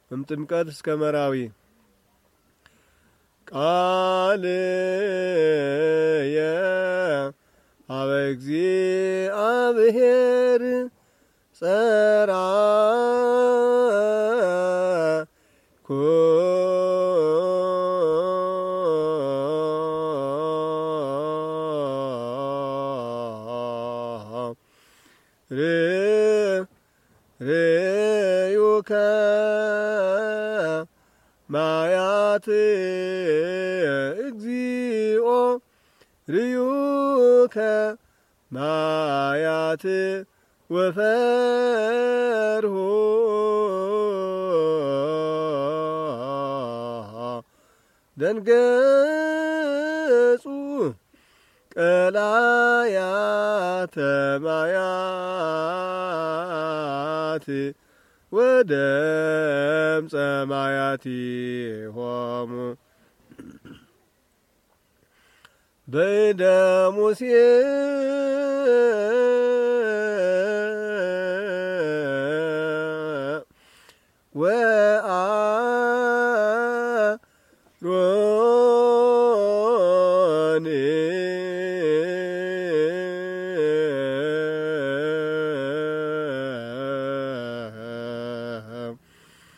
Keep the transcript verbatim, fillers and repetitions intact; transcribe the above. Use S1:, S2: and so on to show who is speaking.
S1: እምጥምቀት እስከ መራዊ ቃልየ አበ እግዚአብሔር ጸራኩ ርዩከ ማያት እግዚኦ ርዩከ ማያት ወፈርሁ ደንገጹ ቀላያተ ማያት ወደምፀ ማያቲሆሙ በእደ ሙሴ ወአ